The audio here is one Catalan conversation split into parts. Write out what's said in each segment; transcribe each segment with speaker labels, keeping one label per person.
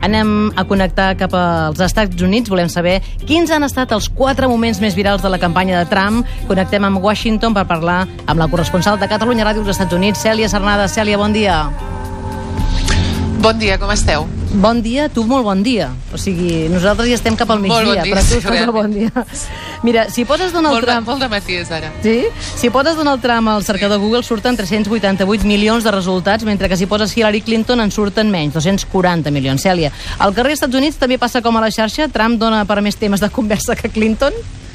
Speaker 1: Anem a connectar cap als Estats Units. Volem saber quins han estat els 4 moments més virals de la campanya de Trump. Connectem amb Washington per parlar amb la corresponsal de Catalunya Ràdio als Estats Units, Cèlia Sernada. Cèlia, bon dia.
Speaker 2: Bon dia, com esteu?
Speaker 1: Bon dia, tu molt bon dia. O sigui, nosaltres ja estem cap al migdia,
Speaker 2: bon dia,
Speaker 1: però tu estàs molt bon dia. Mira, si poses Donald Trump...
Speaker 2: Molt de matí és ara.
Speaker 1: Sí? Si poses Donald Trump al cercador Google surten 388 milions de resultats, mentre que si poses Hillary Clinton en surten menys, 240 milions. Cèlia, al carrer Estats Units també passa com a la xarxa? Trump dona per més temes de conversa que Clinton?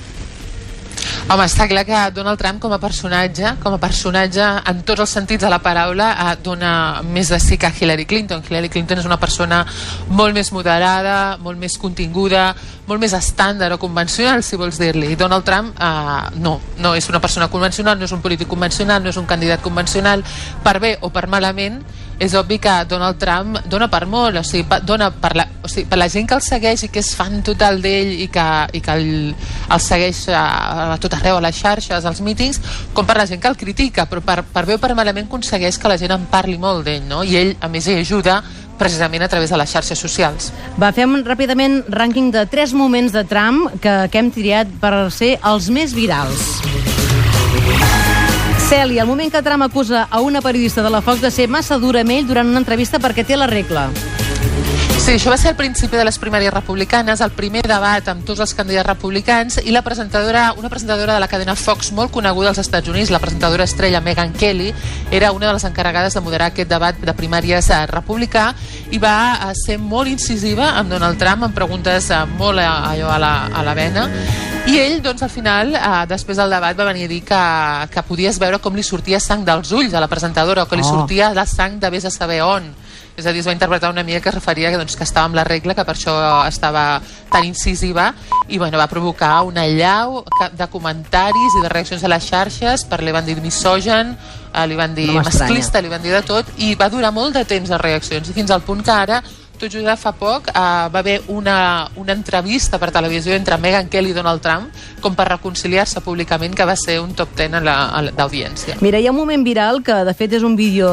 Speaker 2: Home, està clar que Donald Trump com a personatge en tots els sentits de la paraula dona més de sí que Hillary Clinton. Hillary Clinton és una persona molt més moderada, molt més continguda, molt més estàndard o convencional, si vols dir-li. I Donald Trump no és una persona convencional, no és un polític convencional, no és un candidat convencional. Per bé o per malament, és obvi que Donald Trump dona per molt, o sigui, dona per la gent que el segueix i que és fan total d'ell i que el segueix a tot arreu, a les xarxes, als mítings, com per la gent que el critica, però per bé o per malament aconsegueix que la gent en parli molt d'ell, no? I ell, a més, hi ajuda precisament a través de les xarxes socials.
Speaker 1: Va, fem ràpidament rànquing de 3 moments de Trump que hem triat per ser els més virals. Cèlia, el moment que Trump acusa a una periodista de la Fox de ser massa dura amb ell durant una entrevista perquè té la regla.
Speaker 2: Sí, això va ser al principi de les primàries republicanes, el primer debat amb tots els candidats republicans, i una presentadora de la cadena Fox molt coneguda als Estats Units, la presentadora estrella Megyn Kelly, era una de les encarregades de moderar aquest debat de primàries republicà i va ser molt incisiva amb Donald Trump, amb preguntes molt a la vena. I ell, doncs, al final, després del debat, va venir a dir que podies veure com li sortia sang dels ulls a la presentadora, o que li sortia la sang de vés a saber on. És a dir, es va interpretar una mica que es referia que estava amb la regla, que per això estava tan incisiva, i va provocar una allau de comentaris i de reaccions a les xarxes, li van dir misògen, li van dir masclista, li van dir de tot, i va durar molt de temps les reaccions, i fins al punt que ara, tot just fa poc, va haver una entrevista per televisió entre Megyn Kelly i Donald Trump com per reconciliar-se públicament, que va ser un top 10 d'audiència.
Speaker 1: Mira, hi ha un moment viral que de fet és un vídeo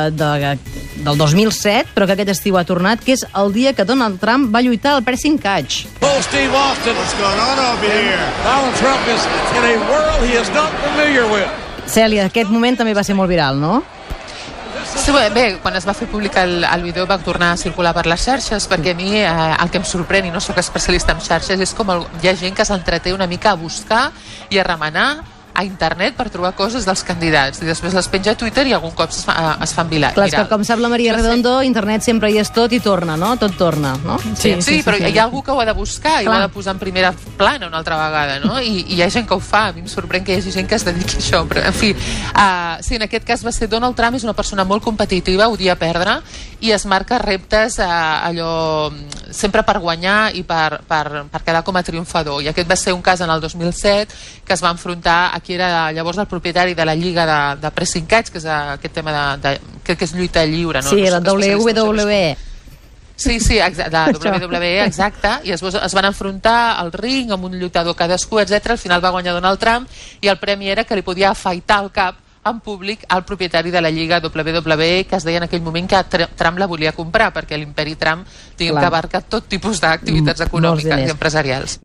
Speaker 1: del 2007, però que aquest estiu ha tornat, que és el dia que Donald Trump va lluitar al pressing catch.
Speaker 3: Well, Steve Austin, what's going on over here? Donald Trump is in a world he is not familiar with.
Speaker 1: Cèlia, aquest moment també va ser molt viral, no?
Speaker 2: Sí, bé, quan es va fer públic el vídeo va tornar a circular per les xarxes, perquè a mi el que em sorprèn, i no sóc especialista en xarxes, és com hi ha gent que s'entreté una mica a buscar i a remenar a internet per trobar coses dels candidats, i després les penja a Twitter i algun cop es fan viral.
Speaker 1: Clar, és que com sap la Maria Redondo, internet sempre hi és tot i torna, no? Tot torna, no?
Speaker 2: Sí, però hi ha algú que ho ha de buscar i ho ha de posar en primera plana una altra vegada, no? I hi ha gent que ho fa, a mi em sorprèn que hi hagi gent que es dediqui a això, però en fi, sí, en aquest cas va ser Donald Trump, és una persona molt competitiva, odia perdre, i es marca reptes allò sempre per guanyar i per quedar com a triomfador, i aquest va ser un cas en el 2007 que es va enfrontar a qui era llavors el propietari de la lliga de pressing catch, que és aquest tema crec que és lluita lliure, no?
Speaker 1: Sí, la WWE.
Speaker 2: Sí, la WWE, exacte, i es van enfrontar al ring amb un lluitador cadascú, etc. Al final va guanyar Donald Trump i el premi era que li podia afaitar el cap en públic al propietari de la lliga WWE, que es deia en aquell moment que Trump la volia comprar, perquè l'imperi Trump, diguem, que abarca tot tipus d'activitats econòmiques i empresarials.